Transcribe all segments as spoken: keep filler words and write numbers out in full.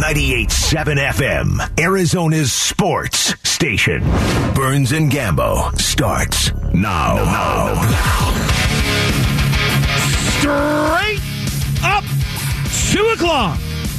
ninety-eight point seven F M, Arizona's sports station. Burns and Gambo starts now. now. Straight up two o'clock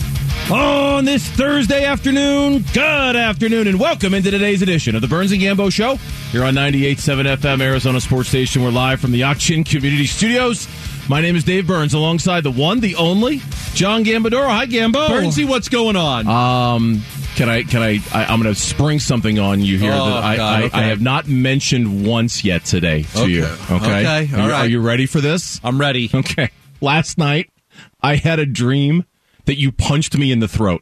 on this Thursday afternoon. Good afternoon and welcome into today's edition of the Burns and Gambo Show. You're on ninety-eight point seven F M, Arizona Sports Station. We're live from the Auction Community Studios. My name is Dave Burns, alongside the one, the only, John Gambadoro. Hi, Gambo. Burnsy, what's going on? Um, can I? Can I? I I'm going to spring something on you here oh, that I, God, I, okay. I have not mentioned once yet today to okay. you. Okay. Okay. Are, All you, right. are you ready for this? I'm ready. Okay. Last night, I had a dream that you punched me in the throat.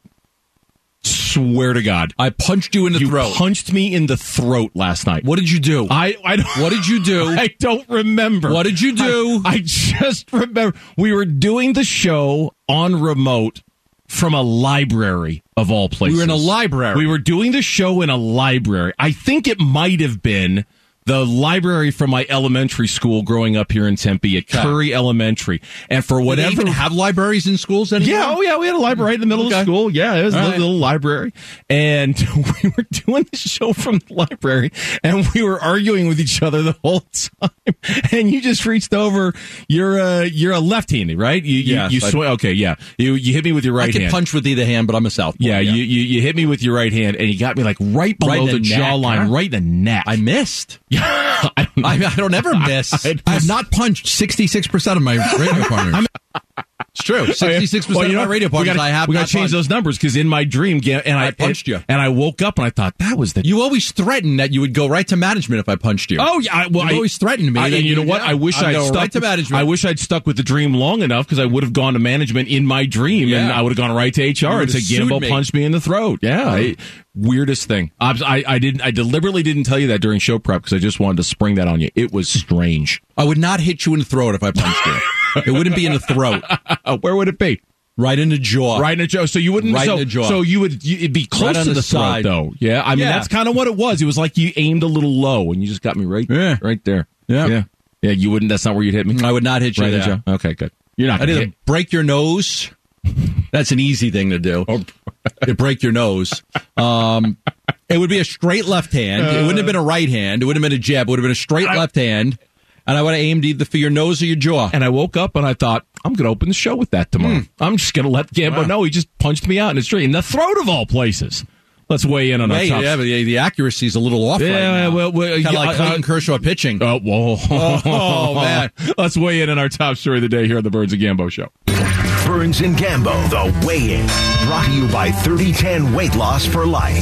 Swear to God. I punched you in the you throat. You punched me in the throat last night. What did you do? I, I don't, What did you do? I don't remember. What did you do? I, I just remember we were doing the show on remote from a library of all places. We were in a library. We were doing the show in a library. I think it might have been the library from my elementary school growing up here in Tempe at okay. Curry Elementary. And for whatever... Do they even have libraries in schools anymore? Yeah, oh yeah, we had a library right in the middle okay. of school. Yeah, it was All a right. little library. And we were doing the show from the library, and we were arguing with each other the whole time. And you just reached over. You're a, you're a left-handed, right? You, you, yes, you sw- Okay, yeah. You you hit me with your right I can hand. punch with either hand, but I'm a southpaw. Yeah, yeah. You, you you hit me with your right hand, and you got me like right below Right in the, the neck, jawline, huh? right in the neck. I missed. Yeah, I don't, I, I don't ever miss. I, I have not punched sixty-six percent of my radio partners. It's true. sixty-six percent well, you know, of my radio partners we gotta, I have We got not to change punched. those numbers because in my dream, and I, I punched and, you. and I woke up and I thought that was the. You always threatened that you would go right to management if I punched you. Oh yeah, I, well, you I, always threatened me. I, that and you know what? yeah, I wish I'd I'd go stuck right to with- management. I wish I'd stuck with the dream long enough because I would have gone to management in my dream, Yeah. and I would have gone right to H R You and said, would've sued "Gambo me. punched me in the throat." Yeah, Oh. I, weirdest thing. I, I, I didn't. I deliberately didn't tell you that during show prep because I just wanted to spring that on you. It was strange. I would not hit you in the throat if I punched you. It wouldn't be in the throat. Where would it be? Right in the jaw. Right in the jaw. So you wouldn't. Right so, in the jaw. So you would. You, it'd be close Right on to the, the throat, side. though. Yeah. I mean, Yeah. that's kind of what it was. It was like you aimed a little low, and you just got me right. Yeah. Right there. Yeah. Yeah. Yeah. You wouldn't. That's not where you'd hit me. I would not hit you Right in the there. jaw. Okay. Good. You're not. I'd gonna either hit. break your nose. That's an easy thing to do. You break your nose. Um, it would be a straight left hand. It wouldn't have been a right hand. It wouldn't have been a jab. It would have been a straight I- left hand. And I would have aimed either for your nose or your jaw. And I woke up and I thought, I'm going to open the show with that tomorrow. I'm just going to let Gambo Wow. know he just punched me out in the street, in the throat of all places. Let's weigh in on Hey, our top. yeah, but the, the accuracy is a little off right Yeah, now. well, well, kind of yeah, like uh, Clayton Kershaw pitching. Oh, whoa. Oh, man. Let's weigh in on our top story of the day here on the Burns and Gambo Show. Burns and Gambo, the weigh-in. Brought to you by thirty ten Weight Loss for Life.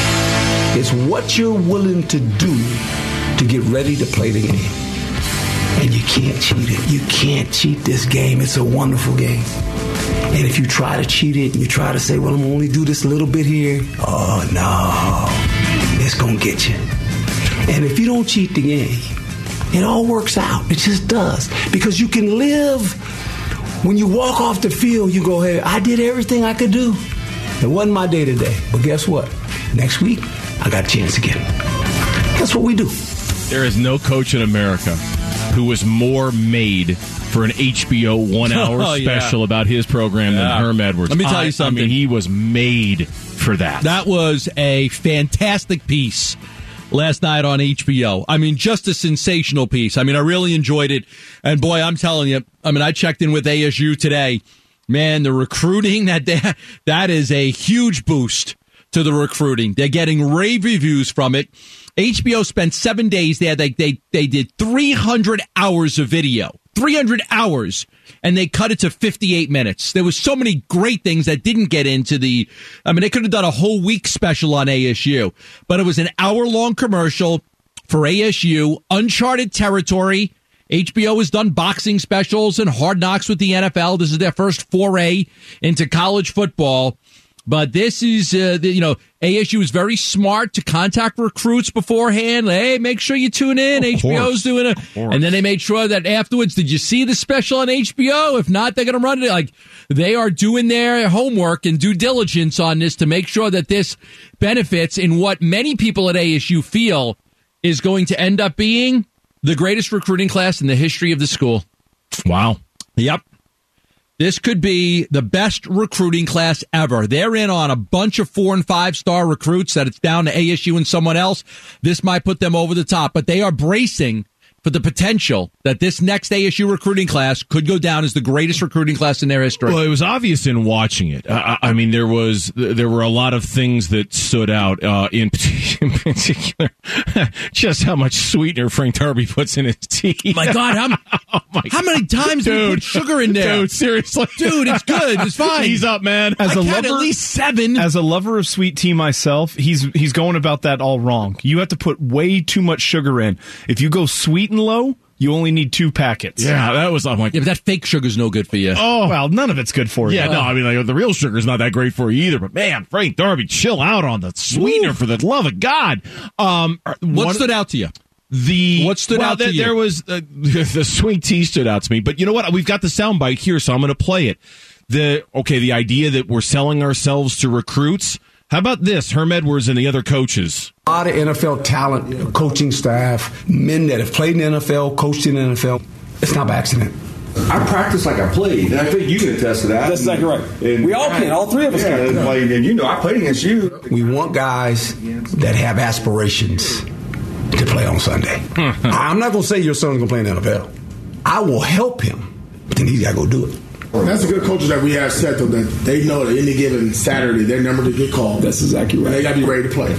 It's what you're willing to do to get ready to play the game. And you can't cheat it. You can't cheat this game. It's a wonderful game. And if you try to cheat it and you try to say, well, I'm going to only do this a little bit here, oh, no. It's going to get you. And if you don't cheat the game, it all works out. It just does. Because you can live, when you walk off the field, you go, hey, I did everything I could do. It wasn't my day today. But guess what? Next week, I got a chance again. That's what we do. There is no coach in America who was more made for an H B O one-hour Oh, yeah. special about his program Yeah. than Herm Edwards. Let me tell I- you something. I mean, he was made for that. That was a fantastic piece last night on H B O. I mean, just a sensational piece. I mean, I really enjoyed it. And boy, I'm telling you, I mean, I checked in with A S U today. Man, the recruiting, that that is a huge boost to the recruiting. They're getting rave reviews from it. H B O spent seven days there. They, they, they did three hundred hours of video. three hundred hours. And they cut it to fifty-eight minutes. There was so many great things that didn't get into the, I mean, they could have done a whole week special on A S U, but it was an hour long commercial for A S U, uncharted territory. H B O has done boxing specials and Hard Knocks with the N F L. This is their first foray into college football. But this is, uh, the, you know, A S U is very smart to contact recruits beforehand. Hey, make sure you tune in. Of H B O's course. doing it. And then they made sure that afterwards, did you see the special on H B O? If not, they're going to run it. Like, they are doing their homework and due diligence on this to make sure that this benefits in what many people at A S U feel is going to end up being the greatest recruiting class in the history of the school. Wow. Yep. This could be the best recruiting class ever. They're in on a bunch of four and five star recruits that it's down to A S U and someone else. This might put them over the top, but they are bracing for the potential that this next A S U recruiting class could go down as the greatest recruiting class in their history. Well, it was obvious in watching it. I, I mean, there was there were a lot of things that stood out. Uh, in, in particular, just how much sweetener Frank Darby puts in his tea. My God, how, oh my how many times do you put sugar in there? Dude, seriously, dude, it's good. It's fine. He's up, man. As I a count lover, at least seven. As a lover of sweet tea myself, he's he's going about that all wrong. You have to put way too much sugar in. If you go sweet and low, you only need two packets. Yeah, that was, I'm like, yeah, but that fake sugar's no good for you. Oh, well, none of it's good for you. Yeah, no, I mean, like, the real sugar's not that great for you either. But man, Frank Darby, chill out on the sweetener. Ooh. For the love of God. Um, what one, stood out to you? The what stood well, out to the, you? There was uh, the sweet tea stood out to me. But you know what? We've got the soundbite here, so I'm going to play it. The okay, the idea that we're selling ourselves to recruits. How about this, Herm Edwards and the other coaches? A lot of N F L talent, coaching staff, men that have played in the N F L, coached in the N F L. It's not by accident. I practice like I played, and I think you can attest to that. That's exactly right. And we all can. All three of us yeah, can. Like, and you know, I played against you. We want guys that have aspirations to play on Sunday. I'm not going to say your son's going to play in the N F L. I will help him, but then he's got to go do it. That's a good culture that we have set, though, that they know that any given Saturday, their number to get called. That's exactly right. And they got to be ready to play.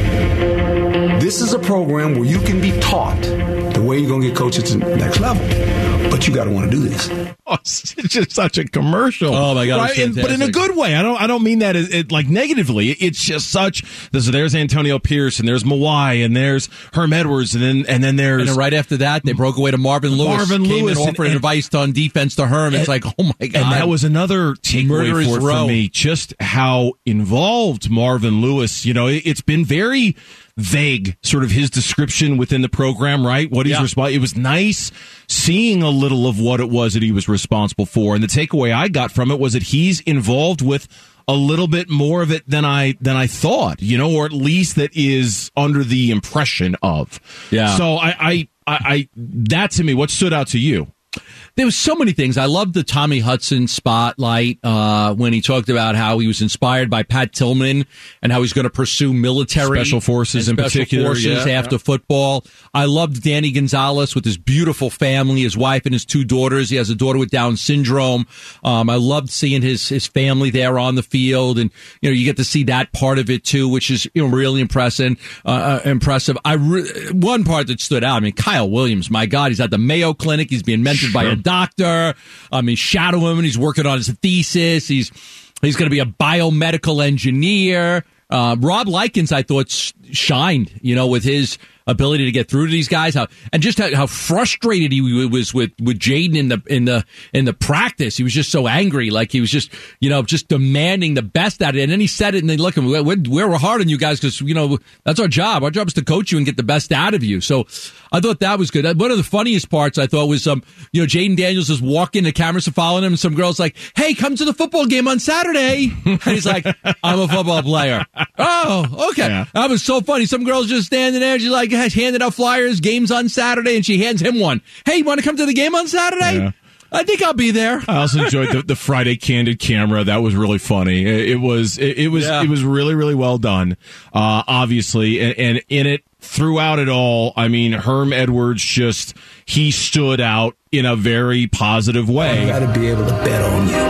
This is a program where you can be taught the way you're going to get coaches to the next level. But you got to want to do this. Oh, it's just such a commercial. Oh my God! Right? And, but in a good way. I don't. I don't mean that as, it, like negatively. It's just such. There's, there's Antonio Pierce and there's Mawai and there's Herm Edwards and then and then there's and then right after that they broke away to Marvin Lewis. Marvin came Lewis and offered and, advice on defense to Herm. It's and, like, oh my God! And that was another takeaway for, for me. Just how involved Marvin Lewis. You know, it, it's been very vague, sort of his description within the program, right? What he's yeah. responsible. It was nice seeing a little of what it was that he was responsible for, and the takeaway I got from it was that he's involved with a little bit more of it than I than I thought, you know, or at least that is under the impression of. Yeah. So I, I, I, I that to me, what stood out to you? There was so many things. I loved the Tommy Hudson spotlight uh, when he talked about how he was inspired by Pat Tillman and how he's going to pursue military special forces in special particular forces yeah, after yeah. football. I loved Danny Gonzalez with his beautiful family, his wife and his two daughters. He has a daughter with Down syndrome. Um, I loved seeing his his family there on the field, and you know you get to see that part of it too, which is you know really impressive. Uh, impressive. I re- one part that stood out. I mean, Kyle Williams. My God, he's at the Mayo Clinic. He's being mentored by a doctor. I mean, shadow him, and he's working on his thesis. He's he's going to be a biomedical engineer. Uh, Rob Likens, I thought, shined, you know, with his ability to get through to these guys, how and just how, how frustrated he was with with Jaden in the in the in the practice. He was just so angry, like he was just you know just demanding the best out of it. And then he said it, and they look, we're, we're hard on you guys because you know that's our job. Our job is to coach you and get the best out of you. So I thought that was good. One of the funniest parts I thought was um you know Jaden Daniels is walking, the cameras are following him, and some girl's like, "Hey, come to the football game on Saturday." And he's like, "I'm a football player." Oh, okay. Yeah. That was so funny. Some girl's just standing there. She's like, has handed out flyers, games on Saturday, and she hands him one. Hey, you want to come to the game on Saturday? Yeah. I think I'll be there. I also enjoyed the, the Friday candid camera. That was really funny. It, it was it, it was yeah. it was really really well done. Uh, obviously, and, and in it throughout it all, I mean, Herm Edwards just he stood out in a very positive way. You got to be able to bet on you.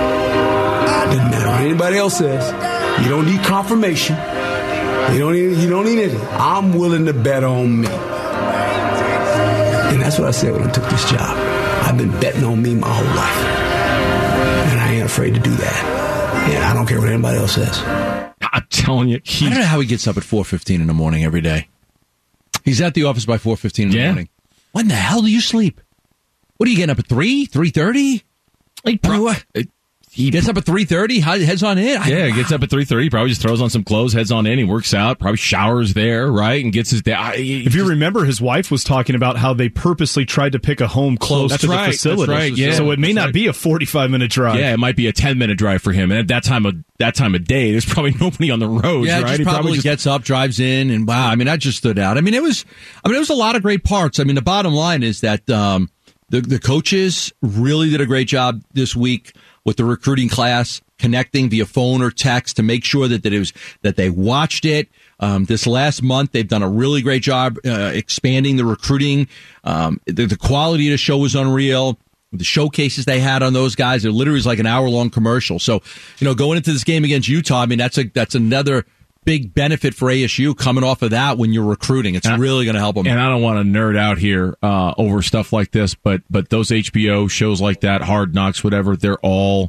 It doesn't matter what anybody else says. You don't need confirmation. You don't need, you don't need anything. I'm willing to bet on me. And that's what I said when I took this job. I've been betting on me my whole life. And I ain't afraid to do that. And I don't care what anybody else says. I'm telling you. I don't know how he gets up at four fifteen in the morning every day. He's at the office by four fifteen in the yeah. morning. When the hell do you sleep? What are you getting up at three, three thirty? Like, bro, he gets up at three thirty, heads on in. Yeah, he gets up at three thirty, probably just throws on some clothes, heads on in, he works out, probably showers there, right, and gets his day. I, if just, you remember, his wife was talking about how they purposely tried to pick a home close that's to right, the facility. That's right, yeah. So it may that's not right. be a forty-five minute drive. Yeah, it might be a ten minute drive for him. And at that time of that time of day, there's probably nobody on the road, yeah, right? Just he probably, probably just gets up, drives in, and wow, I mean, that just stood out. I mean, it was, I mean, it was a lot of great parts. I mean, the bottom line is that um, the the coaches really did a great job this week. with the recruiting class, connecting via phone or text to make sure that, that it was, that they watched it. Um, this last month, they've done a really great job uh, expanding the recruiting. Um, the, the quality of the show was unreal. The showcases they had on those guys, it literally was like an hour long commercial. So, you know, going into this game against Utah, I mean, that's a that's another big benefit for A S U coming off of that when you're recruiting. It's and really going to help them. And I don't want to nerd out here uh, over stuff like this, but but those H B O shows like that, Hard Knocks, whatever, they're all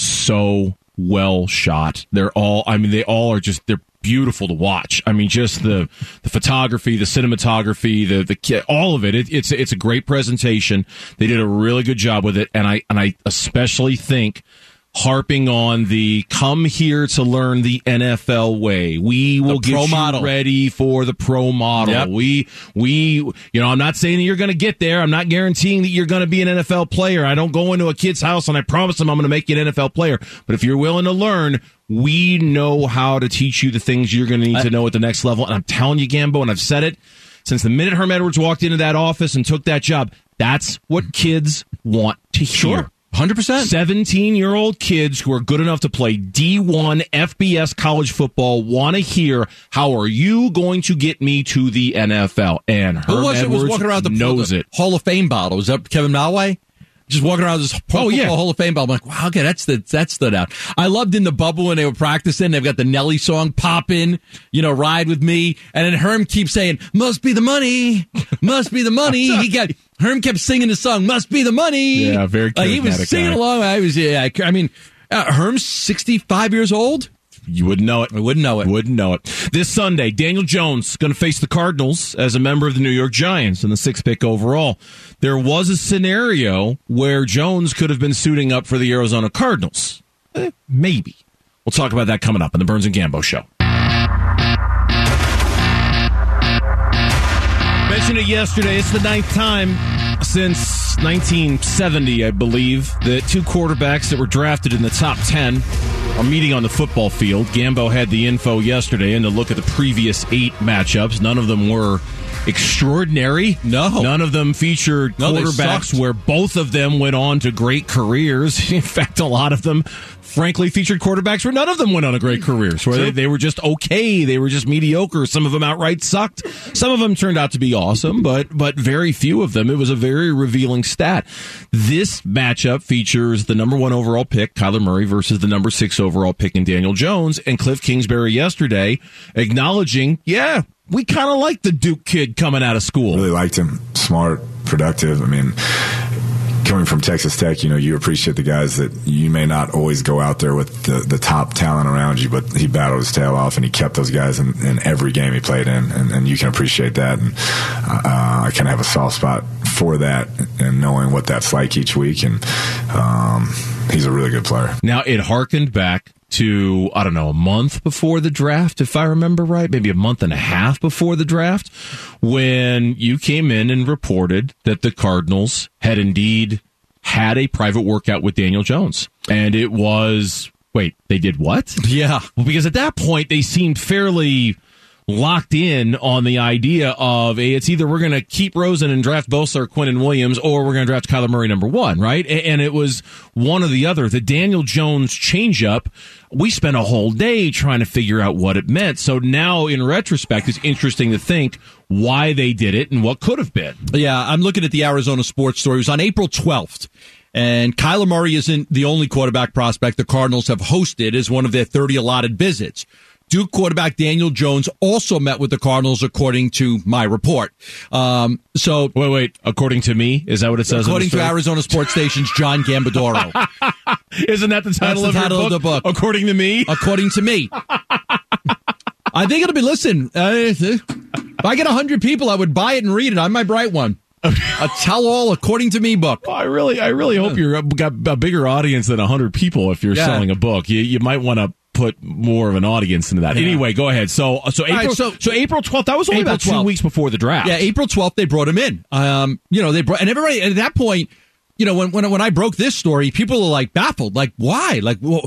so well shot. They're all, I mean, they all are just, they're beautiful to watch. I mean, just the the photography, the cinematography, the the all of it. it. It's it's a great presentation. They did a really good job with it, and I and I especially think harping on the come here to learn the N F L way. We will get you model. ready for the pro model. Yep. We we you know, I'm not saying that you're going to get there. I'm not guaranteeing that you're going to be an N F L player. I don't go into a kid's house and I promise them I'm going to make you an N F L player. But if you're willing to learn, we know how to teach you the things you're going to need to know at the next level. And I'm telling you, Gambo, and I've said it since the minute Herm Edwards walked into that office and took that job, that's what kids want to hear. Sure. one hundred percent. seventeen-year-old kids who are good enough to play D one F B S college football want to hear, how are you going to get me to the N F L? And Herm Who was it Edwards was walking around the, knows the it. Hall of Fame bottle? Was that Kevin Malway? Just walking around this oh, yeah. Hall of Fame bottle. I'm like, wow, okay, that's the, that stood out. I loved in the bubble when they were practicing. They've got the Nelly song popping, you know, Ride With Me. And then Herm keeps saying, must be the money, must be the money. He got, Herm kept singing the song, must be the money. Yeah, very charismatic. Like he was singing guy. along. I was, yeah, I mean, uh, Herm's sixty-five years old. You wouldn't know it. I wouldn't know it. Wouldn't know it. This Sunday, Daniel Jones going to face the Cardinals as a member of the New York Giants in the sixth pick overall. There was a scenario where Jones could have been suiting up for the Arizona Cardinals. Eh, maybe. We'll talk about that coming up on the Burns and Gambo Show. Mentioned it yesterday. It's the ninth time since nineteen seventy, I believe, that two quarterbacks that were drafted in the top ten are meeting on the football field. Gambo had the info yesterday and to look at the previous eight matchups. None of them were extraordinary. No. None of them featured no, quarterbacks where both of them went on to great careers. In fact, a lot of them, frankly, featured quarterbacks where none of them went on a great careers, where they, they were just okay. They were just mediocre. Some of them outright sucked. Some of them turned out to be awesome, but but very few of them. It was a very revealing stat. This matchup features the number one overall pick, Kyler Murray, versus the number six overall pick in Daniel Jones. And Cliff Kingsbury yesterday acknowledging, yeah, we kind of like the Duke kid coming out of school. Really liked him. Smart, productive. I mean, coming from Texas Tech, you know, you appreciate the guys that you may not always go out there with the, the top talent around you, but he battled his tail off and he kept those guys in, in every game he played in, and, and you can appreciate that. And uh, I kind of have a soft spot for that and knowing what that's like each week. And um, he's a really good player. Now, it harkened back to, I don't know, a month before the draft, if I remember right, maybe a month and a half before the draft, when you came in and reported that the Cardinals had indeed had a private workout with Daniel Jones. And it was, wait, they did what? Yeah. Well, because at that point, they seemed fairly locked in on the idea of, hey, it's either we're going to keep Rosen and draft Bosa or Quinnen Williams, or we're going to draft Kyler Murray number one, right? And it was one or the other. The Daniel Jones changeup, we spent a whole day trying to figure out what it meant. So now, in retrospect, it's interesting to think why they did it and what could have been. Yeah, I'm looking at the Arizona sports story. It was on April twelfth. And Kyler Murray isn't the only quarterback prospect the Cardinals have hosted as one of their thirty allotted visits. Duke quarterback Daniel Jones also met with the Cardinals, according to my report. Um, so wait, wait. According to me, is that what it says? According to Arizona sports station's John Gambadoro. Isn't that the title, That's the of, title your book? of the book? According to me. According to me. I think it'll be. Listen, uh, if I get a hundred people, I would buy it and read it. I might write one. A tell-all according to me book. Well, I really, I really hope you've got a bigger audience than a hundred people if you're yeah. selling a book. You, you might want to put more of an audience into that. Yeah. Anyway, go ahead. So, so April, right, so, so April twelfth. That was only April about two twelfth. Weeks before the draft. Yeah, April twelfth. They brought him in. Um, you know, they brought, and everybody at that point, you know, when when when I broke this story, people were like baffled, like why, like well.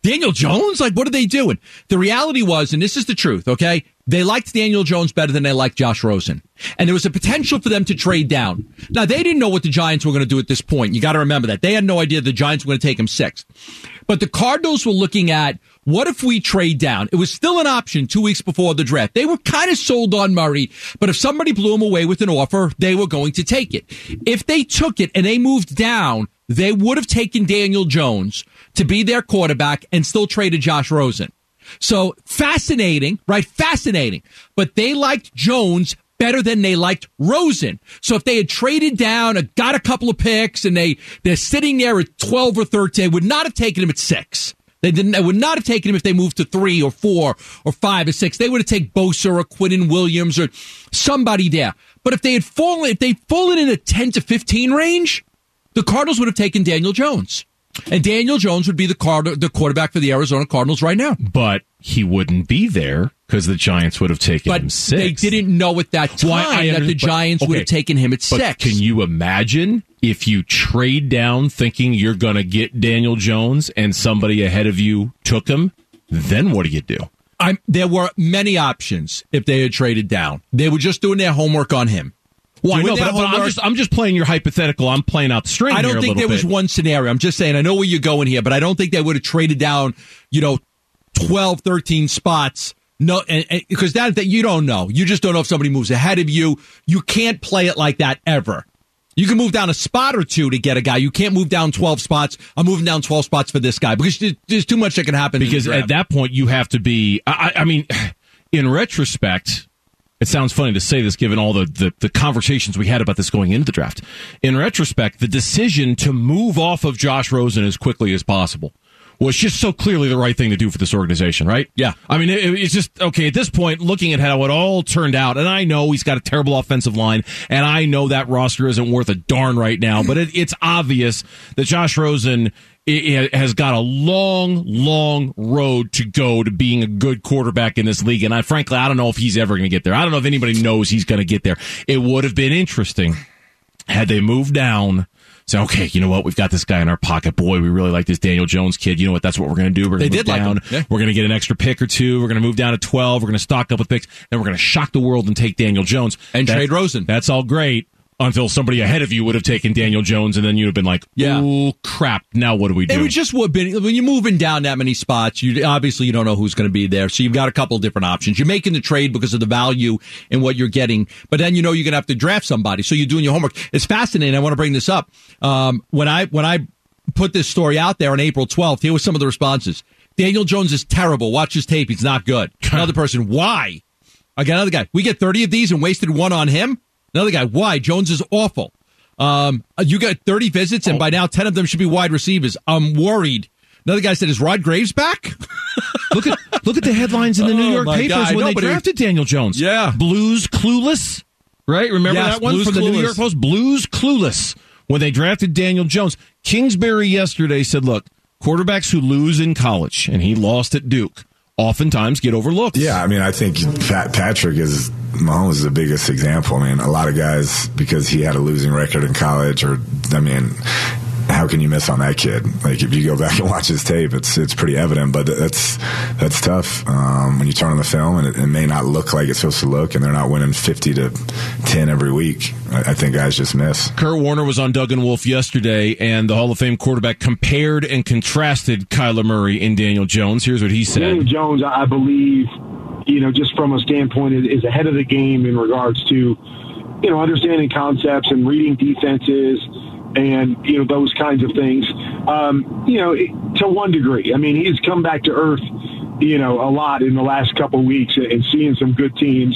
Daniel Jones? Like, what are they doing? The reality was, and this is the truth, okay? They liked Daniel Jones better than they liked Josh Rosen. And there was a potential for them to trade down. Now, they didn't know what the Giants were going to do at this point. You got to remember that. They had no idea the Giants were going to take him sixth. But the Cardinals were looking at, what if we trade down? It was still an option two weeks before the draft. They were kind of sold on Murray, but if somebody blew him away with an offer, they were going to take it. If they took it and they moved down, they would have taken Daniel Jones to be their quarterback and still traded Josh Rosen. So fascinating, right? Fascinating. But they liked Jones better than they liked Rosen. So if they had traded down, got a couple of picks, and they, they're sitting there at twelve or thirteen, they would not have taken him at six. They didn't. They would not have taken him if they moved to three or four or five or six. They would have taken Bosa or Quinnen Williams or somebody there. But if they had fallen, if they'd fallen in a ten to fifteen range, the Cardinals would have taken Daniel Jones. And Daniel Jones would be the card, the quarterback for the Arizona Cardinals right now. But he wouldn't be there because the Giants would have taken but him six. They didn't know at that time well, I, I that the but, Giants okay, would have taken him at but six. Can you imagine if you trade down thinking you're going to get Daniel Jones and somebody ahead of you took him? Then what do you do? I'm, there were many options if they had traded down. They were just doing their homework on him. Well, I know, but, but I'm just I'm just playing your hypothetical. I'm playing out the string. I don't here think a there bit. was one scenario. I'm just saying, I know where you're going here, but I don't think they would have traded down, you know, twelve, thirteen spots. No, and, and, because that, that you don't know. You just don't know if somebody moves ahead of you. You can't play it like that ever. You can move down a spot or two to get a guy. You can't move down twelve spots. I'm moving down twelve spots for this guy because there's, there's too much that can happen. Because at that point, you have to be. I, I mean, in retrospect. It sounds funny to say this given all the, the, the conversations we had about this going into the draft. In retrospect, the decision to move off of Josh Rosen as quickly as possible was just so clearly the right thing to do for this organization, right? Yeah. I mean, it, it's just, okay, at this point, looking at how it all turned out, and I know he's got a terrible offensive line, and I know that roster isn't worth a darn right now, but it, it's obvious that Josh Rosen it has got a long, long road to go to being a good quarterback in this league. And I frankly, I don't know if he's ever going to get there. I don't know if anybody knows he's going to get there. It would have been interesting had they moved down. Say, okay, you know what? We've got this guy in our pocket. Boy, we really like this Daniel Jones kid. You know what? That's what we're going to do. We're going to move down. Like yeah. We're going to get an extra pick or two. We're going to move down to twelve. We're going to stock up with picks. Then we're going to shock the world and take Daniel Jones. And that's, trade Rosen. That's all great. Until somebody ahead of you would have taken Daniel Jones, and then you'd have been like, yeah. "Oh crap! Now what do we do?" It would just would been when you're moving down that many spots. You obviously you don't know who's going to be there, so you've got a couple of different options. You're making the trade because of the value in what you're getting, but then you know you're going to have to draft somebody, so you're doing your homework. It's fascinating. I want to bring this up. Um, when I when I put this story out there on April twelfth, here were some of the responses. Daniel Jones is terrible. Watch his tape. He's not good. Another person, why? I got another guy. We get thirty of these and wasted one on him. Another guy, why? Jones is awful. Um, you got thirty visits, and by now ten of them should be wide receivers. I'm worried. Another guy said, "Is Rod Graves back?" look at look at the headlines in the New oh, York papers God, when they drafted Daniel Jones. Yeah, Blues clueless, right? Remember yes, that one Blues from the clueless. New York Post? Blues clueless when they drafted Daniel Jones. Kingsbury yesterday said, "Look, quarterbacks who lose in college, and he lost at Duke, oftentimes get overlooked." Yeah, I mean, I think Pat Patrick is Mahomes is the biggest example. I mean, a lot of guys, because he had a losing record in college, or I mean, how can you miss on that kid? Like, if you go back and watch his tape, it's it's pretty evident. But that's that's tough um, when you turn on the film and it, it may not look like it's supposed to look, and they're not winning fifty to ten every week. I, I think guys just miss. Kurt Warner was on Doug and Wolf yesterday, and the Hall of Fame quarterback compared and contrasted Kyler Murray and Daniel Jones. Here's what he said: Daniel Jones, I believe, you know, just from a standpoint, is, is ahead of the game in regards to, you know, understanding concepts and reading defenses and, you know, those kinds of things, um, you know, to one degree. I mean, he's come back to earth, you know, a lot in the last couple of weeks and seeing some good teams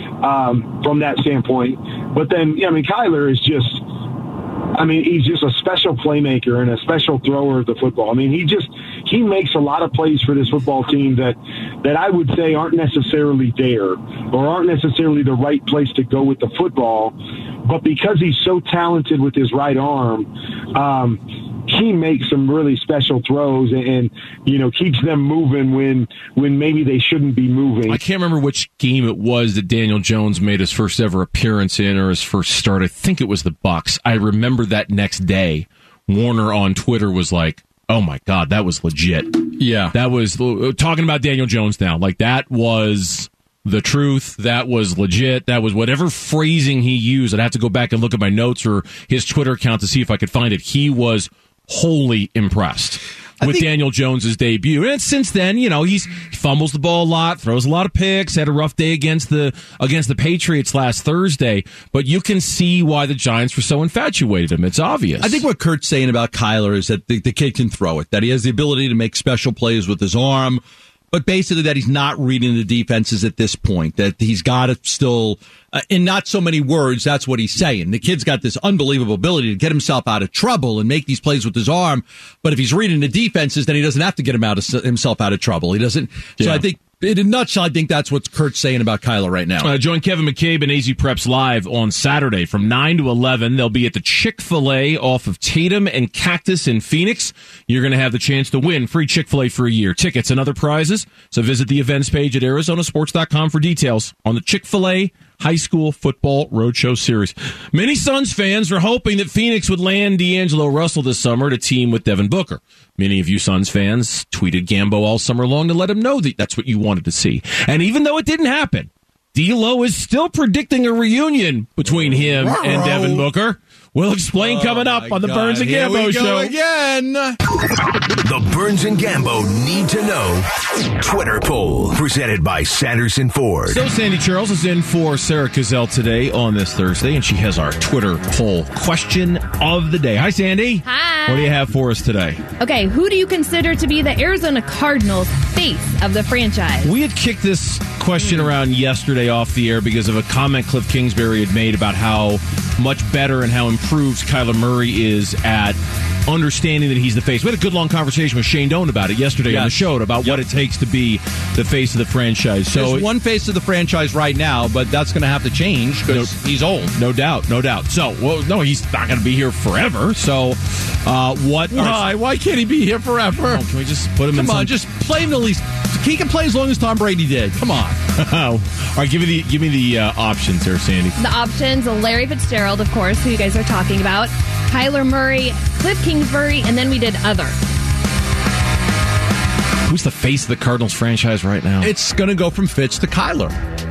um, from that standpoint. But then, I mean, Kyler is just, I mean, he's just a special playmaker and a special thrower of the football. I mean, he just, he makes a lot of plays for this football team that, that I would say aren't necessarily there or aren't necessarily the right place to go with the football. But because he's so talented with his right arm, um, he makes some really special throws and, and, you know, keeps them moving when when maybe they shouldn't be moving. I can't remember which game it was that Daniel Jones made his first ever appearance in or his first start. I think it was the Bucs. I remember that next day, Warner on Twitter was like, oh my God, that was legit. Yeah. That was, talking about Daniel Jones now, like that was the truth. That was legit. That was whatever phrasing he used. I'd have to go back and look at my notes or his Twitter account to see if I could find it. He was wholly impressed I with think, Daniel Jones's debut. And since then, you know, he's he fumbles the ball a lot, throws a lot of picks, had a rough day against the against the Patriots last Thursday, but you can see why the Giants were so infatuated with him. It's obvious. I think what Kurt's saying about Kyler is that the, the kid can throw it, that he has the ability to make special plays with his arm, but basically that he's not reading the defenses at this point, that he's got to still, uh, in not so many words, that's what he's saying. The kid's got this unbelievable ability to get himself out of trouble and make these plays with his arm, but if he's reading the defenses, then he doesn't have to get him out of, himself out of trouble. He doesn't. Yeah. So I think, in a nutshell, I think that's what Kurt's saying about Kyler right now. Uh, join Kevin McCabe and A Z Preps live on Saturday from nine to eleven. They'll be at the Chick-fil-A off of Tatum and Cactus in Phoenix. You're going to have the chance to win free Chick-fil-A for a year. Tickets and other prizes. So visit the events page at Arizona Sports dot com for details on the Chick-fil-A High School Football Roadshow Series. Many Suns fans were hoping that Phoenix would land D'Angelo Russell this summer to team with Devin Booker. Many of you Suns fans tweeted Gambo all summer long to let him know that that's what you wanted to see. And even though it didn't happen, D-Lo is still predicting a reunion between him and Devin Booker. We'll explain oh coming up on the God. Burns and Here Gambo we go Show. Again. The Burns and Gambo Need to Know Twitter poll presented by Sanderson Ford. So Sandy Charles is in for Sarah Cazell today on this Thursday, and she has our Twitter poll question of the day. Hi, Sandy. Hi. What do you have for us today? Okay, who do you consider to be the Arizona Cardinals face of the franchise? We had kicked this question around yesterday off the air because of a comment Cliff Kingsbury had made about how much better and how improved Kyler Murray is at understanding that he's the face. We had a good long conversation with Shane Doan about it yesterday yes. on the show about yep. what it takes to be the face of the franchise. So There's one face of the franchise right now, but that's going to have to change because no, he's old. No doubt, no doubt. So, well, no, he's not going to be here forever. So, uh, what? Why? Are, Why can't he be here forever? Oh, can we just put him Come in? Come on, some... just play him the least. He can play as long as Tom Brady did. Come on. All right, give me the give me the uh, options here, Sandy. The options: Larry Fitzgerald, of course, who you guys are talking about, Kyler Murray, Cliff Kingsbury, and then we did other. Who's the face of the Cardinals franchise right now? It's going to go from Fitz to Kyler.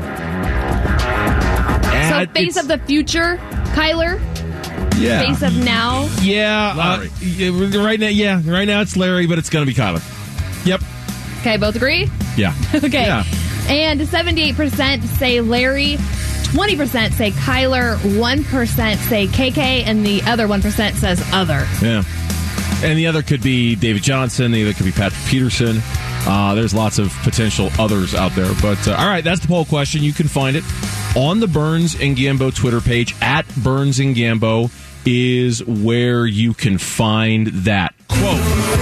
So face of the future, Kyler. Yeah. Face of now. Yeah. Uh, yeah. Right now, yeah. Right now it's Larry, but it's going to be Kyler. Yep. Okay, both agree? Yeah. Okay. Yeah. And seventy-eight percent say Larry, twenty percent say Kyler, one percent say K K, and the other one percent says other. Yeah. And the other could be David Johnson. The other could be Patrick Peterson. Uh, there's lots of potential others out there. But, uh, all right, that's the poll question. You can find it on the Burns and Gambo Twitter page. At Burns and Gambo is where you can find that quote.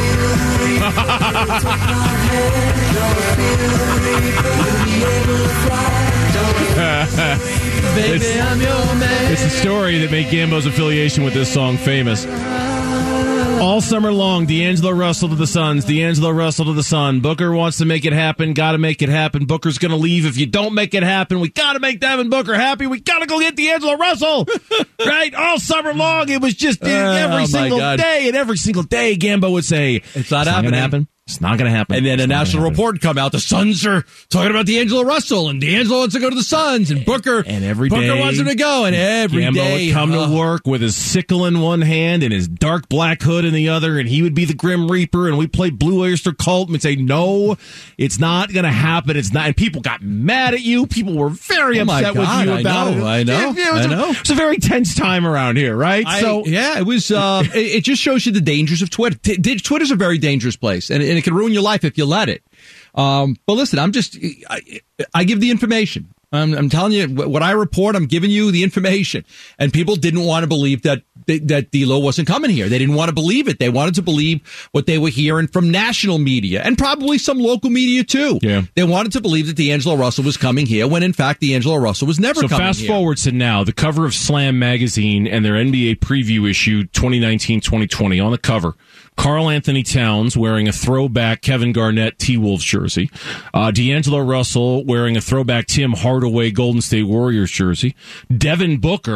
Baby, it's, I'm your man. It's the story that made Gambo's affiliation with this song famous. All summer long, D'Angelo Russell to the Suns, D'Angelo Russell to the Sun. Booker wants to make it happen, got to make it happen. Booker's going to leave if you don't make it happen. We got to make Devin Booker happy. We got to go get D'Angelo Russell. Right? All summer long, it was just uh, every oh single God. day, and every single day, Gambo would say, it's not, it's not happening. Gonna happen. It's not going to happen. And then it's a national report come out. The Suns are talking about D'Angelo Russell, and D'Angelo wants to go to the Suns, and Booker and every Booker day, wants him to go, and every Gambo day would come uh, to work with his sickle in one hand and his dark black hood in the other, and he would be the Grim Reaper, and we played Blue Oyster Cult and say, no, it's not going to happen. It's not. And people got mad at you. People were very oh upset God, with you I about know, it. I know. It, it was I know. A, it was a very tense time around here, right? I, so yeah, it was. Uh, it, it just shows you the dangers of Twitter. T- Twitter's a very dangerous place, and, and it can ruin your life if you let it. Um, but listen, I'm just, I, I give the information. I'm, I'm telling you what I report. I'm giving you the information, and people didn't want to believe that that D'Lo wasn't coming here. They didn't want to believe it. They wanted to believe what they were hearing from national media and probably some local media too. Yeah, they wanted to believe that D'Angelo Russell was coming here when in fact D'Angelo Russell was never so coming here. So fast forward to now, the cover of Slam magazine and their N B A preview issue twenty nineteen twenty twenty on the cover. Karl Anthony Towns wearing a throwback Kevin Garnett T-Wolves jersey. Uh, D'Angelo Russell wearing a throwback Tim Hardaway Golden State Warriors jersey. Devin Booker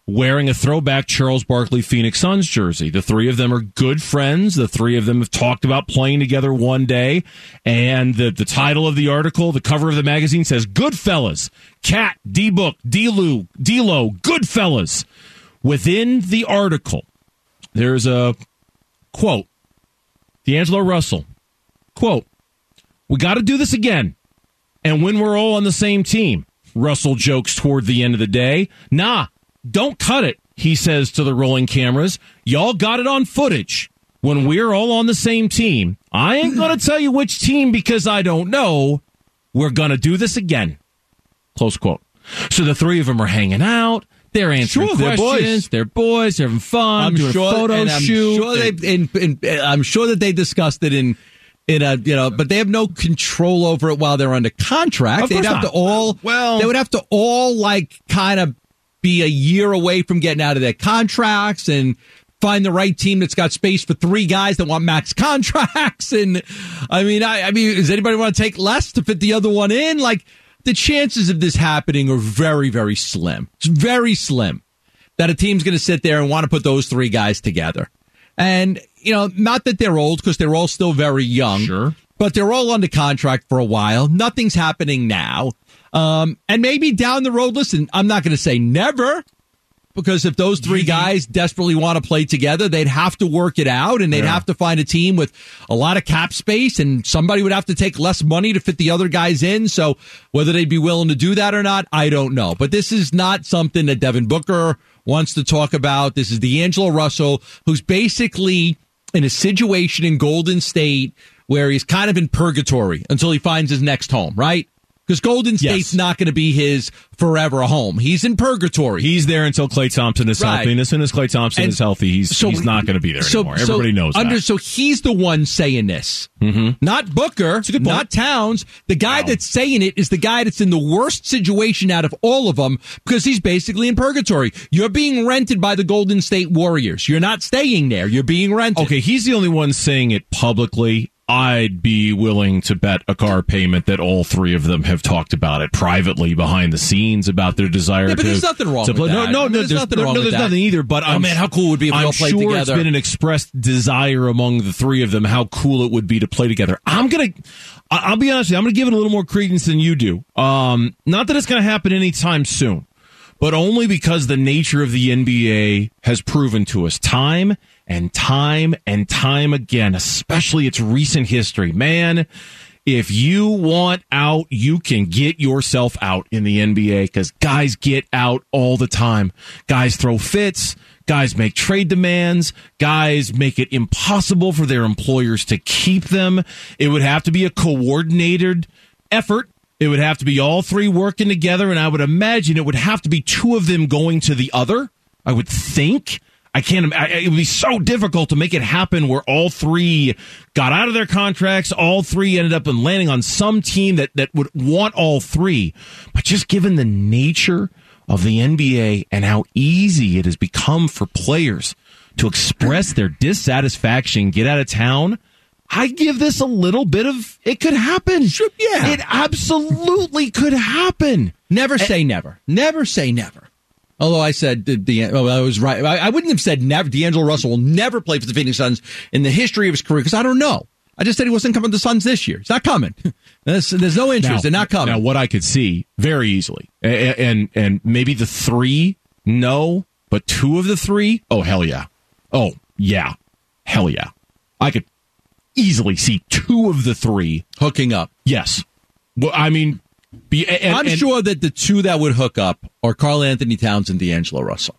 wearing a throwback Charles Barkley Phoenix Suns jersey. The three of them are good friends. The three of them have talked about playing together one day. And the, the title of the article, the cover of the magazine says, Goodfellas, Cat, D-Book, D-Lou, D-Lo, Goodfellas. Within the article, there's a quote, D'Angelo Russell, quote, "We got to do this again. And when we're all on the same team," Russell jokes toward the end of the day. "Nah, don't cut it," he says to the rolling cameras. "Y'all got it on footage. When we're all on the same team, I ain't going to tell you which team because I don't know. We're going to do this again." Close quote. So the three of them are hanging out. They're answering sure, questions. They're boys. They're boys. They're having fun. I'm doing sure, a photo and I'm shoot. Sure they, in, in, I'm sure that they discussed it in in a you know, but they have no control over it while they're under contract. Of They'd course have not. to all Well, they would have to all like kind of be a year away from getting out of their contracts and find the right team that's got space for three guys that want max contracts. And I mean, I, I mean, does anybody want to take less to fit the other one in? Like, the chances of this happening are very, very slim. It's very slim that a team's going to sit there and want to put those three guys together. And, you know, not that they're old because they're all still very young. Sure. But they're all under contract for a while. Nothing's happening now. Um, and maybe down the road, listen, I'm not going to say never, because if those three guys desperately want to play together, they'd have to work it out, and they'd Yeah. have to find a team with a lot of cap space, and somebody would have to take less money to fit the other guys in. So whether they'd be willing to do that or not, I don't know. But this is not something that Devin Booker wants to talk about. This is D'Angelo Russell, who's basically in a situation in Golden State where he's kind of in purgatory until he finds his next home, right? Because Golden State's Yes. not going to be his forever home. He's in purgatory. He's there until Klay Thompson is Right. healthy. And as soon as Klay Thompson And is healthy, he's so- he's not going to be there so, anymore. so Everybody knows under, that. So he's the one saying this. Mm-hmm. Not Booker, a good point. not Towns. The guy No. that's saying it is the guy that's in the worst situation out of all of them because he's basically in purgatory. You're being rented by the Golden State Warriors. You're not staying there. You're being rented. Okay, he's the only one saying it publicly. I'd be willing to bet a car payment that all three of them have talked about it privately behind the scenes about their desire Yeah, but to. there's nothing wrong to with play. that. No, I no, mean, no, there's there's nothing no, wrong no, with there's that. nothing either. But Oh, I'm, man, how cool would it be if we I'm all played sure together? it's been an expressed desire among the three of them how cool it would be to play together. I'm gonna, I- I'll be honest with you, I'm gonna give it a little more credence than you do. Um, not that it's gonna happen anytime soon, but only because the nature of the N B A has proven to us time and time and time again, especially its recent history. Man, if you want out, you can get yourself out in the N B A because guys get out all the time. Guys throw fits. Guys make trade demands. Guys make it impossible for their employers to keep them. It would have to be a coordinated effort. It would have to be all three working together, and I would imagine it would have to be two of them going to the other, I would think. I can't, I, it would be so difficult to make it happen where all three got out of their contracts, all three ended up in landing on some team that, that would want all three. But just given the nature of the N B A and how easy it has become for players to express their dissatisfaction, get out of town, I give this a little bit of, it could happen. Sure, yeah. It absolutely could happen. Never say never. Never say never. Although I said, the, the, oh, I was right. I, I wouldn't have said never. D'Angelo Russell will never play for the Phoenix Suns in the history of his career because I don't know. I just said he wasn't coming to the Suns this year. He's not coming. there's, there's no interest. Now, They're not coming. Now, what I could see very easily, and, and and maybe the three, no, but two of the three, oh, hell yeah. Oh, yeah. Hell yeah. I could easily see two of the three hooking up. Yes. Well, I mean, be, and, I'm and, sure that the two that would hook up are Karl Anthony Towns and D'Angelo Russell.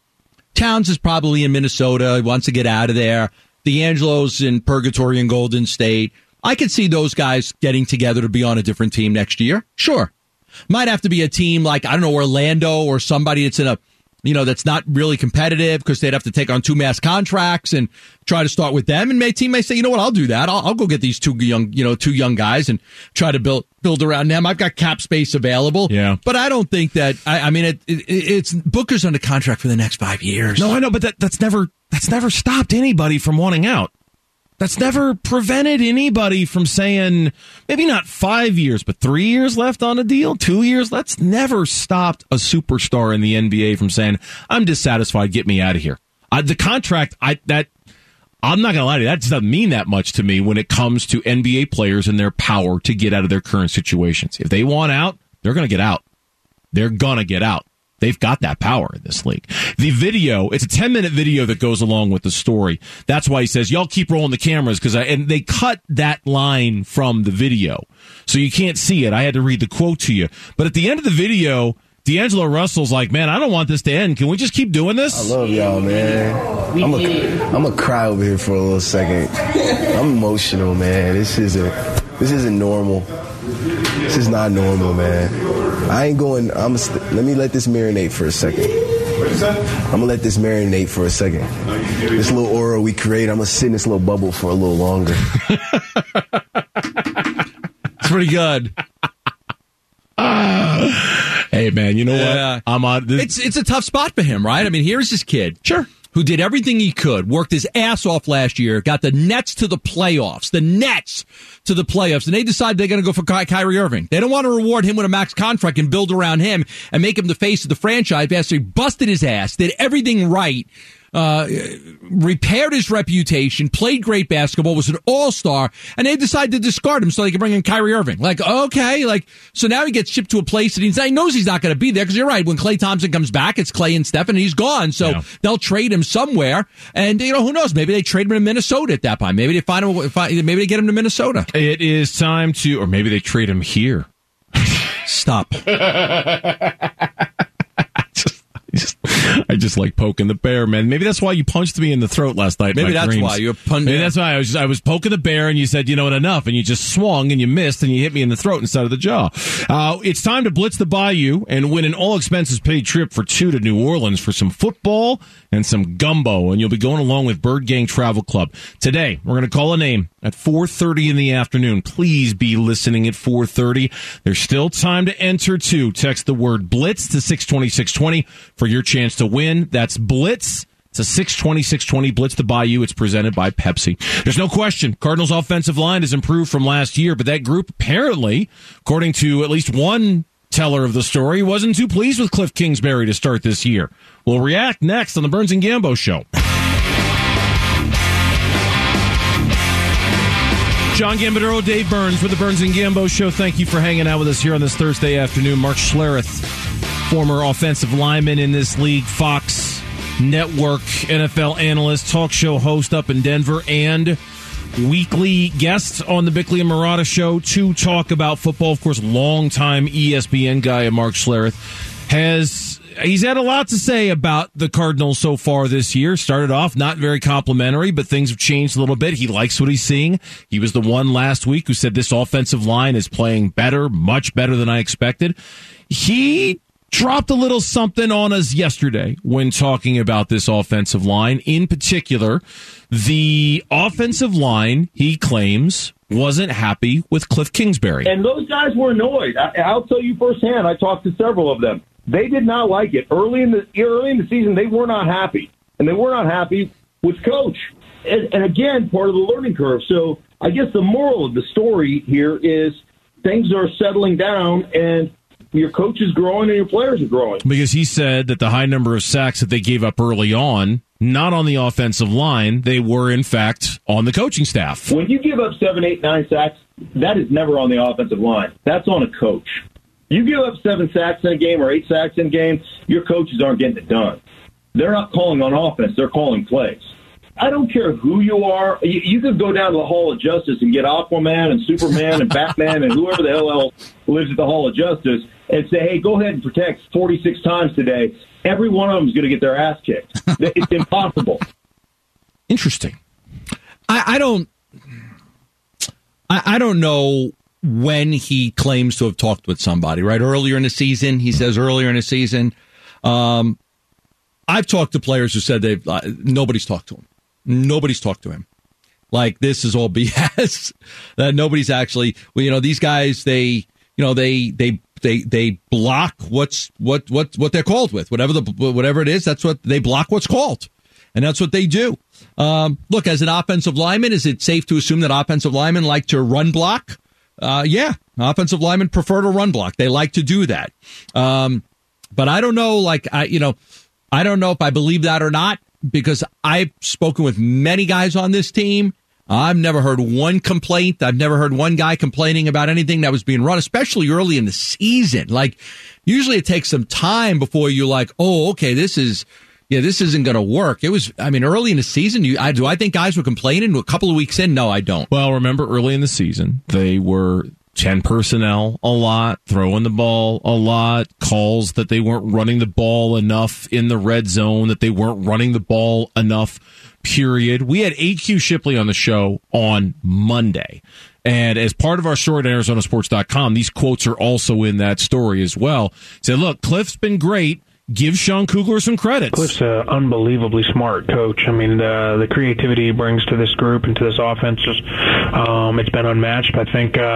Towns is probably in Minnesota. He wants to get out of there. D'Angelo's in purgatory in Golden State. I could see those guys getting together to be on a different team next year. Sure. Might have to be a team like, I don't know, Orlando or somebody that's in a, you know, that's not really competitive because they'd have to take on two mass contracts and try to start with them. And my team may say, you know what, I'll do that. I'll, I'll go get these two young, you know, two young guys and try to build build around them. I've got cap space available. Yeah. But I don't think that, I, I mean, it, it, it's Booker's under contract for the next five years. No, I know, but that, that's never that's never stopped anybody from wanting out. That's never prevented anybody from saying, maybe not five years, but three years left on a deal, two years. That's never stopped a superstar in the N B A from saying, I'm dissatisfied, get me out of here. I, the contract, I that I'm not going to lie to you, that doesn't mean that much to me when it comes to N B A players and their power to get out of their current situations. If they want out, they're going to get out. They're going to get out. They've got that power in this league. The video, it's a ten-minute video that goes along with the story. That's why he says, y'all keep rolling the cameras, because I, and they cut that line from the video. So you can't see it. I had to read the quote to you. But at the end of the video, D'Angelo Russell's like, man, I don't want this to end. Can we just keep doing this? I love y'all, man. I'm a, I'm a cry over here for a little second. I'm emotional, man. This isn't, this isn't normal. This is not normal, man. I ain't going. I'm. St- let me let this marinate for a second. I'm gonna let this marinate for a second. This little aura we create, I'm gonna sit in this little bubble for a little longer. It's pretty good. Hey, man, you know yeah. what? I'm on. This- it's it's a tough spot for him, right? I mean, here's this kid. Sure. Who did everything he could, worked his ass off last year, got the Nets to the playoffs, the Nets to the playoffs, and they decide they're going to go for Ky- Kyrie Irving. They don't want to reward him with a max contract and build around him and make him the face of the franchise after he busted his ass, did everything right, uh, repaired his reputation, played great basketball, was an all-star, and they decide to discard him so they can bring in Kyrie Irving. Like, okay, like, so now he gets shipped to a place that he's, he knows he's not going to be there, because you're right, when Klay Thompson comes back, it's Klay and Steph, and he's gone, so yeah. They'll trade him somewhere, and, you know, who knows, maybe they trade him in Minnesota at that point, maybe they find him, maybe they get him to Minnesota. It is time to, or maybe they trade him here. Stop. I just, I just like poking the bear, man. Maybe that's why you punched me in the throat last night. Maybe that's dreams. why you're punching. Maybe that's why I was just, I was poking the bear, and you said, you know what, enough, and you just swung and you missed and you hit me in the throat instead of the jaw. Uh, it's time to blitz the Bayou and win an all expenses paid trip for two to New Orleans for some football and some gumbo, and you'll be going along with Bird Gang Travel Club. Today, we're going to call a name at four thirty in the afternoon. Please be listening at four thirty. There's still time to enter, too. Text the word BLITZ to six twenty, six twenty for your chance to win. That's BLITZ to six twenty, six twenty. Blitz the Bayou. It's presented by Pepsi. There's no question Cardinals' offensive line has improved from last year, but that group apparently, according to at least one teller of the story, wasn't too pleased with Cliff Kingsbury to start this year. We'll react next on the Burns and Gambo Show. John Gambadoro, Dave Burns with the Burns and Gambo Show. Thank you for hanging out with us here on this Thursday afternoon. Mark Schlereth, former offensive lineman in this league, Fox Network N F L analyst, talk show host up in Denver, and weekly guest on the Bickley and Murata Show to talk about football. Of course, longtime E S P N guy, Mark Schlereth, has he's had a lot to say about the Cardinals so far this year. Started off not very complimentary, but things have changed a little bit. He likes what he's seeing. He was the one last week who said this offensive line is playing better, much better than I expected. He dropped a little something on us yesterday when talking about this offensive line. In particular, the offensive line, he claims, wasn't happy with Cliff Kingsbury. And those guys were annoyed. I, I'll tell you firsthand, I talked to several of them. They did not like it. Early in the early in the season, they were not happy. And they were not happy with Coach. And, and again, part of the learning curve. So I guess the moral of the story here is things are settling down, and your coach is growing and your players are growing. Because he said that the high number of sacks that they gave up early on, not on the offensive line, they were, in fact, on the coaching staff. When you give up seven, eight, nine sacks, that is never on the offensive line. That's on a coach. You give up seven sacks in a game or eight sacks in a game, your coaches aren't getting it done. They're not calling on offense. They're calling plays. I don't care who you are. You, you could go down to the Hall of Justice and get Aquaman and Superman and Batman and whoever the hell else lives at the Hall of Justice and say, hey, go ahead and protect forty-six times today. Every one of them is going to get their ass kicked. It's impossible. Interesting. I, I don't I, I don't know when he claims to have talked with somebody, right? Earlier in the season, he says earlier in the season. Um, I've talked to players who said they've uh, nobody's talked to him. Nobody's talked to him. Like, this is all B S. That nobody's actually, well, you know, these guys, they, you know, they, they, they, they block what's, what, what, what they're called with. Whatever the, whatever it is, that's what they block what's called. and that's what they do. Um, look, as an offensive lineman, is it safe to assume that offensive linemen like to run block? Uh, yeah, offensive linemen prefer to run block. They like to do that. Um, but I don't know, like, I, you know, I don't know if I believe that or not, because I've spoken with many guys on this team. I've never heard one complaint. I've never heard one guy complaining about anything that was being run, especially early in the season. Like, usually it takes some time before you're like, oh, okay, this is, yeah, this isn't going to work. It was, I mean, early in the season, you, I, do I think guys were complaining? A couple of weeks in, no, I don't. Well, remember early in the season, they were ten personnel a lot, throwing the ball a lot, calls that they weren't running the ball enough in the red zone, that they weren't running the ball enough, period. We had A Q Shipley on the show on Monday. And as part of our story at Arizona Sports dot com, these quotes are also in that story as well. He said, look, Cliff's been great. Give Sean Kugler some credit. Cliff's an unbelievably smart coach. I mean, the the creativity he brings to this group and to this offense, just, um, it's been unmatched. I think uh,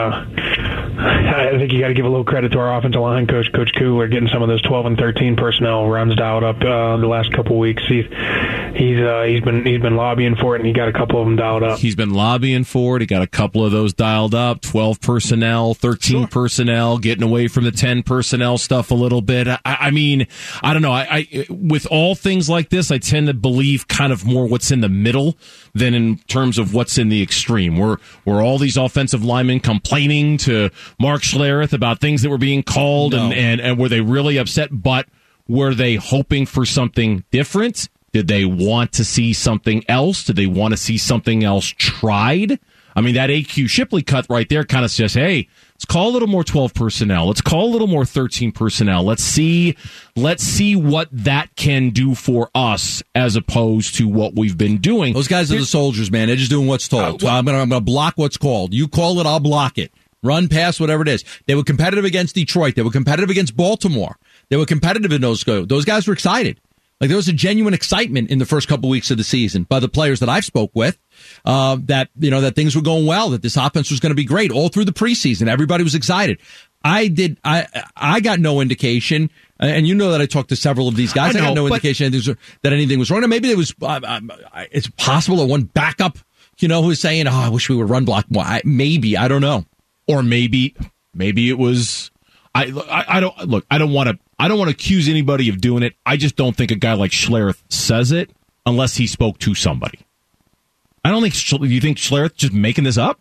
I think you got to give a little credit to our offensive line coach, Coach Kugler, getting some of those twelve and thirteen personnel runs dialed up uh, the last couple of weeks. He's he's uh, he's been he's been lobbying for it, and he got a couple of them dialed up. He's been lobbying for it. He got a couple of those dialed up. twelve personnel, thirteen sure. personnel, getting away from the ten personnel stuff a little bit. I, I mean. I don't know. I, I with all things like this, I tend to believe kind of more what's in the middle than in terms of what's in the extreme. Were were all these offensive linemen complaining to Mark Schlereth about things that were being called, no. and, and and were they really upset? But were they hoping for something different? Did they want to see something else? Did they want to see something else tried? I mean, that A Q Shipley cut right there kind of says, hey, let's call a little more twelve personnel. Let's call a little more thirteen personnel. Let's see, let's see what that can do for us as opposed to what we've been doing. Those guys are the soldiers, man. They're just doing what's told. Uh, well, I'm going to block what's called. You call it, I'll block it. Run, pass, whatever it is. They were competitive against Detroit. They were competitive against Baltimore. They were competitive in those go. Those guys were excited. Like, there was a genuine excitement in the first couple weeks of the season by the players that I've spoke with, uh, that, you know, that things were going well, that this offense was going to be great all through the preseason. Everybody was excited. I did, I, I got no indication, and you know that I talked to several of these guys. I, know, I got no indication that anything was wrong. And maybe it was, uh, uh, it's possible that one backup, you know, who was saying, oh, I wish we would run block more. I, maybe, I don't know. Or maybe, maybe it was, I, I, I don't, look, I don't want to, I don't want to accuse anybody of doing it. I just don't think a guy like Schlereth says it unless he spoke to somebody. I don't think. You think Schlereth just making this up?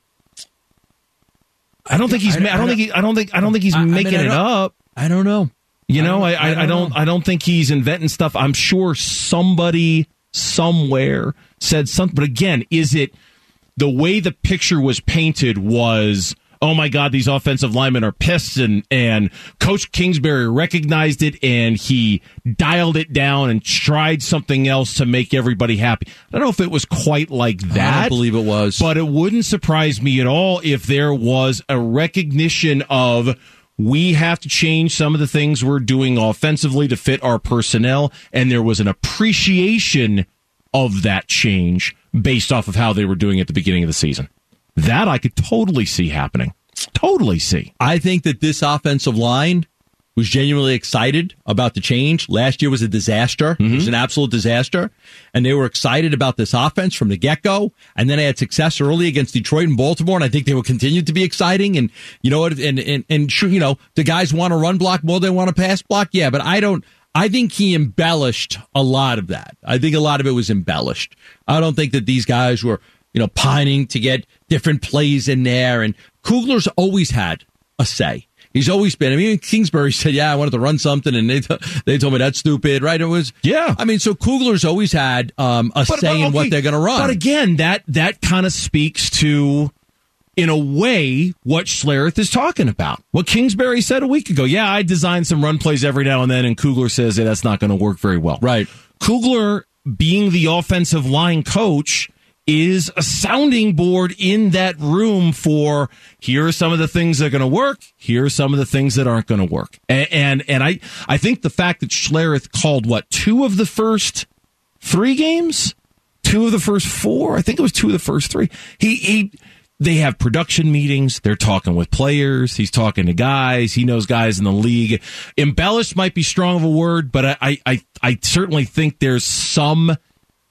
I don't think he's. I, I, don't think. He, I don't think. I don't think he's I, making I mean, I it up. I don't know. You know. I. I, I, don't, I don't. Know. I don't think he's inventing stuff. I'm sure somebody somewhere said something. But again, is it the way the picture was painted? Was, oh my God, these offensive linemen are pissed, and, and Coach Kingsbury recognized it, and he dialed it down and tried something else to make everybody happy. I don't know if it was quite like that. I don't believe it was. But it wouldn't surprise me at all if there was a recognition of, we have to change some of the things we're doing offensively to fit our personnel, and there was an appreciation of that change based off of how they were doing at the beginning of the season. That I could totally see happening. Totally see. I think that this offensive line was genuinely excited about the change. Last year was a disaster. Mm-hmm. It was an absolute disaster. And they were excited about this offense from the get-go. And then they had success early against Detroit and Baltimore, and I think they will continue to be exciting. And, you know, and, and, and sure, you know, the guys want to run block more than they want to pass block. Yeah, but I don't, I think he embellished a lot of that. I think a lot of it was embellished. I don't think that these guys were, you know, pining to get different plays in there. And Kugler's always had a say. He's always been. I mean, Kingsbury said, yeah, I wanted to run something, and they th- they told me that's stupid, right? It was, yeah. I mean, so Kugler's always had um, a but, say but, okay. in what they're going to run. But again, that, that kind of speaks to, in a way, what Schlereth is talking about. What Kingsbury said a week ago. Yeah, I design some run plays every now and then, and Kugler says, hey, that's not going to work very well. Right. Kugler, being the offensive line coach, is a sounding board in that room for, here are some of the things that are going to work, here are some of the things that aren't going to work. And, and and I I think the fact that Schlereth called, what, two of the first three games? Two of the first four? I think it was two of the first three. He he they have production meetings, they're talking with players, he's talking to guys, he knows guys in the league. Embellished might be strong of a word, but I I I, I certainly think there's some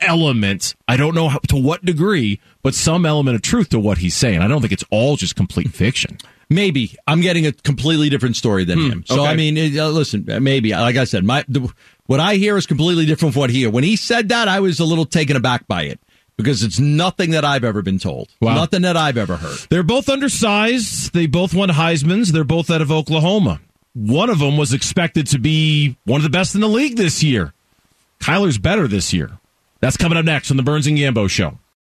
element, I don't know how, to what degree, but some element of truth to what he's saying. I don't think it's all just complete fiction. Maybe. I'm getting a completely different story than Hmm, him. So, okay. I mean, uh, listen, maybe. Like I said, my the, what I hear is completely different from what he hear. When he said that, I was a little taken aback by it because it's nothing that I've ever been told. Wow. Nothing that I've ever heard. They're both undersized. They both won Heismans. They're both out of Oklahoma. One of them was expected to be one of the best in the league this year. Kyler's better this year. That's coming up next on the Burns and Gambo Show.